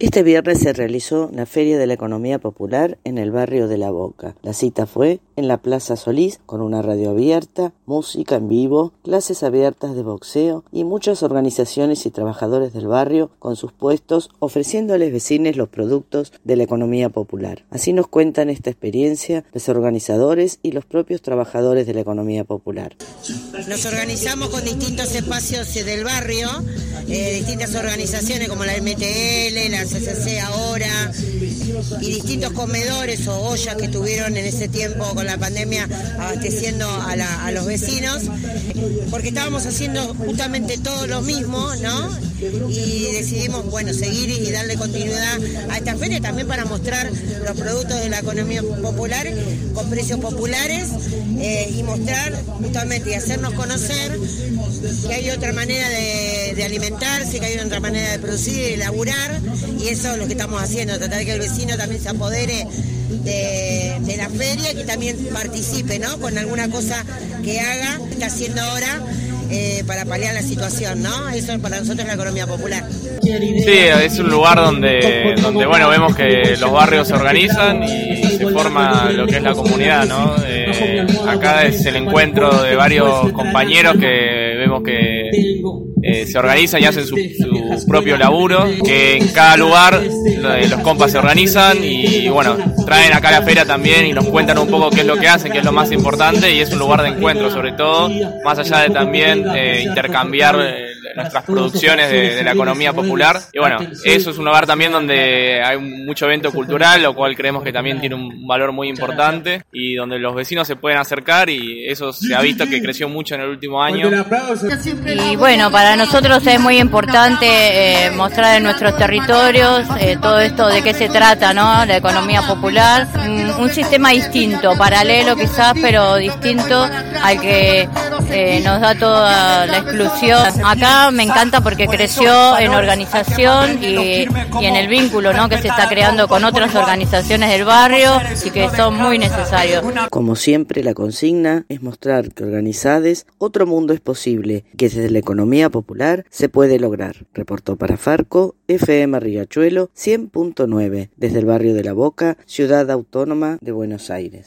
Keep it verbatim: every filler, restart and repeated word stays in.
Este viernes se realizó la Feria de la Economía Popular en el barrio de La Boca. La cita fue en la Plaza Solís, con una radio abierta, música en vivo, clases abiertas de boxeo y muchas organizaciones y trabajadores del barrio con sus puestos ofreciendo a los vecinos los productos de la economía popular. Así nos cuentan esta experiencia los organizadores y los propios trabajadores de la economía popular. Nos organizamos con distintos espacios del barrio, eh, distintas organizaciones como la M T L, la C C C ahora, y distintos comedores o ollas que tuvieron en ese tiempo con la pandemia abasteciendo a, la, a los vecinos, porque estábamos haciendo justamente todo lo mismo, ¿no? Y decidimos, bueno, seguir y darle continuidad a esta feria también para mostrar los productos de la economía popular con precios populares eh, y mostrar justamente y hacernos conocer que hay otra manera de, de alimentarse, que hay otra manera de producir y de laburar, y eso es lo que estamos haciendo, tratar de que el vecino también se apodere de, de la feria, que también participe, ¿no? Con alguna cosa que haga, que está haciendo ahora eh, para paliar la situación, ¿no? Eso para nosotros es la economía popular. Sí, es un lugar donde, donde bueno, vemos que los barrios se organizan y se forma lo que es la comunidad, ¿no? Eh, acá es el encuentro de varios compañeros que vemos que eh, se organizan y hacen su, su propio laburo, que en cada lugar los compas se organizan y bueno, traen acá a la feria también y nos cuentan un poco qué es lo que hacen, qué es lo más importante, y es un lugar de encuentro sobre todo, más allá de también eh, intercambiar eh, nuestras producciones de, de la economía popular. Y bueno, eso es un lugar también donde hay mucho evento cultural, lo cual creemos que también tiene un valor muy importante y donde los vecinos se pueden acercar, y eso se ha visto que creció mucho en el último año. Y bueno, para nosotros es muy importante eh, mostrar en nuestros territorios eh, todo esto de qué se trata, ¿no? La economía popular, un, un sistema distinto, paralelo quizás, pero distinto al que eh, nos da toda la exclusión. Acá me encanta porque creció en organización y, y en el vínculo, ¿no?, que se está creando con otras organizaciones del barrio y que son muy necesarios. Como siempre, la consigna es mostrar que organizados otro mundo es posible, que desde la economía popular se puede lograr. Reportó para Farco, F M Riachuelo cien punto nueve, desde el barrio de La Boca, Ciudad Autónoma de Buenos Aires.